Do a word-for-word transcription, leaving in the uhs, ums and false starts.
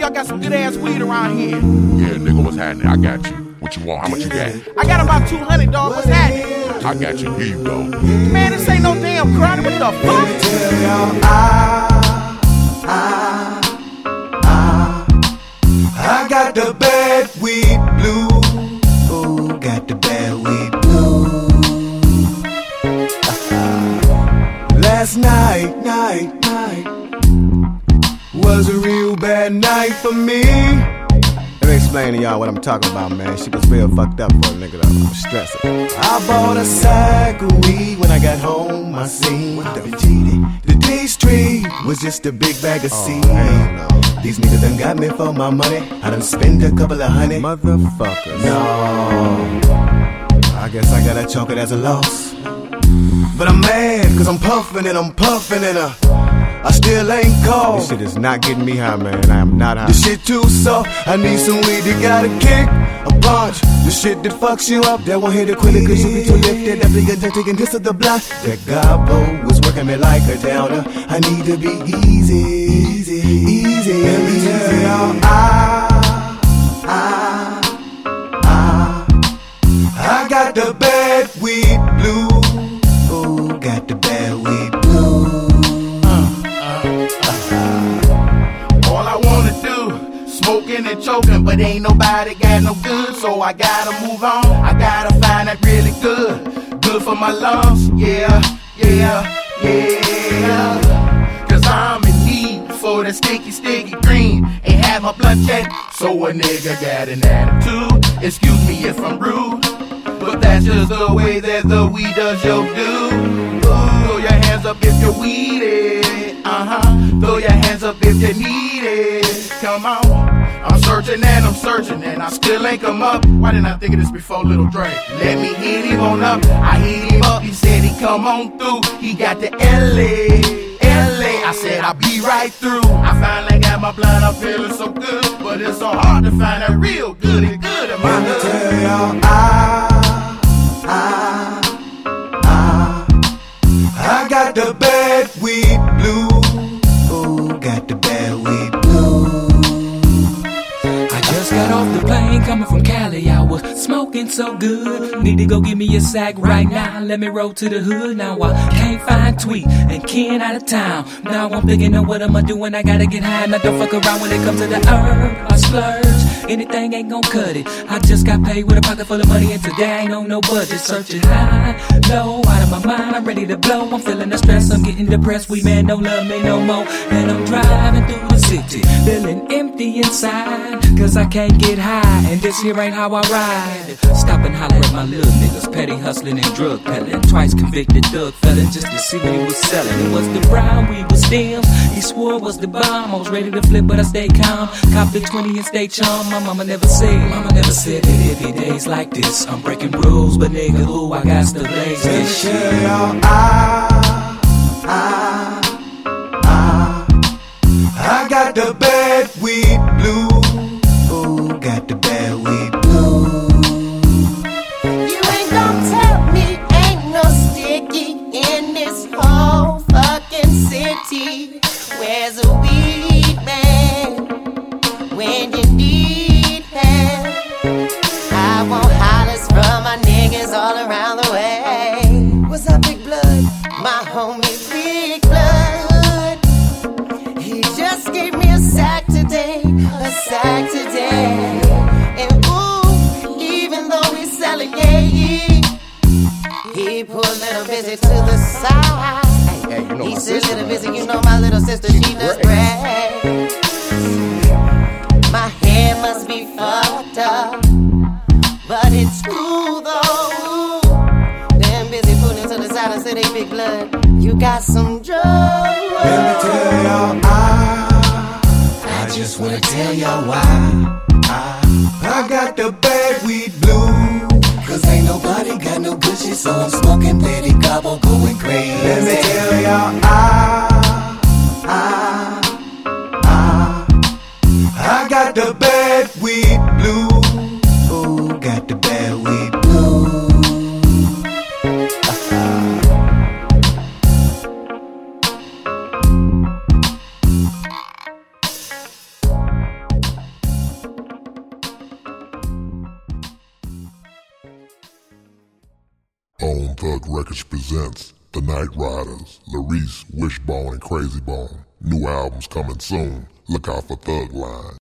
y'all got some good ass weed around here. Yeah, nigga, what's happening? I got you. What you want? How much you got? I got about two hundred, dog. What's happening? I got you. Here you go. Man, this ain't no damn chronic. What the fuck? Tell y'all, I, I, I, I got the bad weed blues. Ooh, got the bad weed blues. Last night, night, night was a real bad night for me. Let me explain to y'all what I'm talking about, man. Shit was real fucked up for a nigga though. I'm stressing. I bought a sack of weed when I got home. I seen the G D. The D Street was just a big bag of seed. Oh, these niggas done got me for my money. I done spent a couple of hundred. Motherfuckers. No, I guess I gotta chalk it as a loss. But I'm mad, cause I'm puffin' and I'm puffin' and uh, I still ain't called. This shit is not getting me high, man. I am not high. This shit too soft. I need some weed that got a kick, a punch. The shit that fucks you up, that won't hit it quickly cause you be too lifted. After you're done taking this to the block, that gobbo was working me like a downer. I need to be easy, easy, easy. Let me tell y'all, I, I, I, I got the bad weed blues. Ooh, got the bad weed blues. Smoking and choking, but ain't nobody got no good, so I gotta move on. I gotta find that really good, good for my lungs. Yeah, yeah, yeah. Cause I'm in need for that sticky, sticky green. Ain't had my blunt yet, so a nigga got an attitude. Excuse me if I'm rude, but that's just the way that the weed does your do. Throw your hands up if you're weeded. Uh-huh. Throw your hands up if you need it. Come on. I'm searching and I'm searching and I still ain't come up. Why didn't I think of this before, Little Dre? Let me hit him on up. I hit him up. He said he come on through. He got the L A, L A. I said I'll be right through. I finally got my blunt. I'm feeling so good, but it's so hard to find that real good and good in my hood. Tell y'all, I, I, I, I got the bad weed blues. Ooh, got the bad weed blues. Just got off the plane coming from Cali. I was smoking so good. Need to go get me a sack right now. Let me roll to the hood. Now I can't find Tweet and Ken out of town. Now I'm thinking of what am I doing? I gotta get high. Now don't fuck around when it comes to the herb. I splurge. Anything ain't gon' cut it. I just got paid with a pocket full of money and today I ain't on no budget. Searching high, low, out of my mind. I'm ready to blow. I'm feeling the stress. I'm getting depressed. We man don't love me no more. And I'm driving through the city, feeling empty inside. Cause I can't get high, and this here ain't how I ride. Stop and holler at my little niggas, petty hustling and drug peddling. Twice convicted thug felon just to see what he was selling. It was the brown, we was stems. He swore it was the bomb. I was ready to flip, but I stayed calm. Cop the twenty and stay charm. My mama never said, mama never said that every day's like this. I'm breaking rules, but nigga, who I got to blaze this shit. Y'all, I, I, I, I got the bad weed blues. Ooh, got the bad weed blues. You ain't gon' tell me ain't no sticky in this whole fucking city. Where's a weed man when you need help? I want hollers from my niggas all around the way. What's up, Big Blood? My homie Big Blood. He just gave me a sack today, a sack today. And ooh, even though he's selling, yeah, he put little busy to the side. Hey, hey, you know he my said sister, little busy, you know my little sister, she does great. My hair must be fucked up, but it's cool though. Damn busy putting to the side and say they Big Blood, you got some drugs. Let me tell y'all, I, I just wanna tell y'all why. I, I got the bad weed blues. Cause ain't nobody got no good shit, so I'm smoking Betty Gobble going crazy. Let me tell y'all, I, I, I, I got the bad weed blues. Ooh, got the bad weed blues. Bone Thug Records presents The Night Riders, Larice, Wishbone, and Crazy Bone. New albums coming soon. Look out for Thug Line.